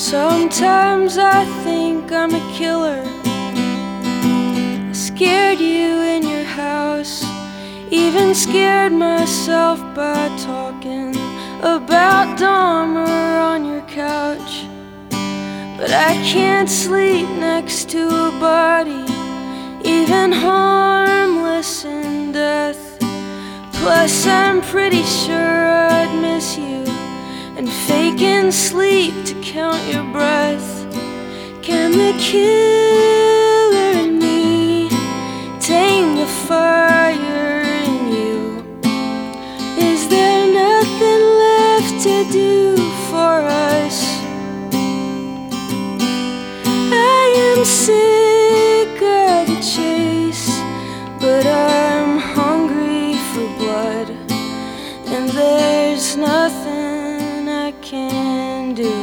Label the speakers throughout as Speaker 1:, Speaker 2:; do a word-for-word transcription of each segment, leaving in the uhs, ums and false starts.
Speaker 1: Sometimes I think I'm a killer. I scared you in your house, even scared myself by talking about Dahmer on your couch. But I can't sleep next to a body, even harmless in death. Plus I'm pretty sure I'd miss you, and faking sleep to count your breath. Can the killer in me tame the fire in you? Is there nothing left to do for us? I am sick of the chase, but I'm hungry for blood, and there's nothing I can do.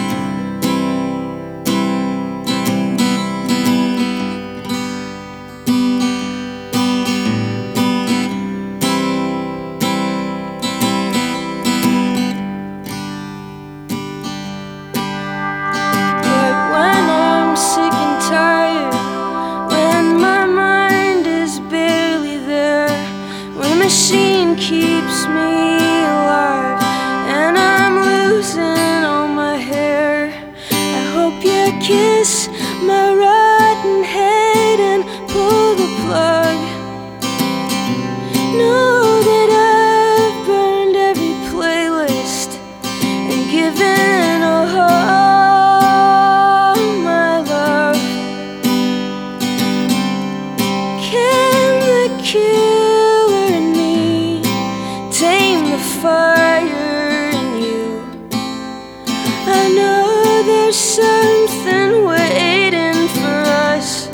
Speaker 1: But when I'm sick and tired, when my mind is barely there, when the machine keeps me alive and I'm losing all my hair, I hope you kiss my rotten head and pull the plug. Know that I've burned every playlist and given all my love. Can the killer in me tame the fire in you? I know there's something waiting for us.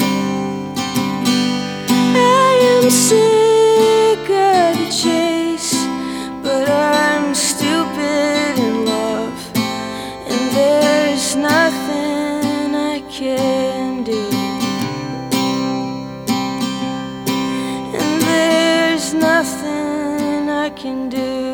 Speaker 1: I am sick of the chase, but I'm stupid in love, and there's nothing I can do. And there's nothing I can do.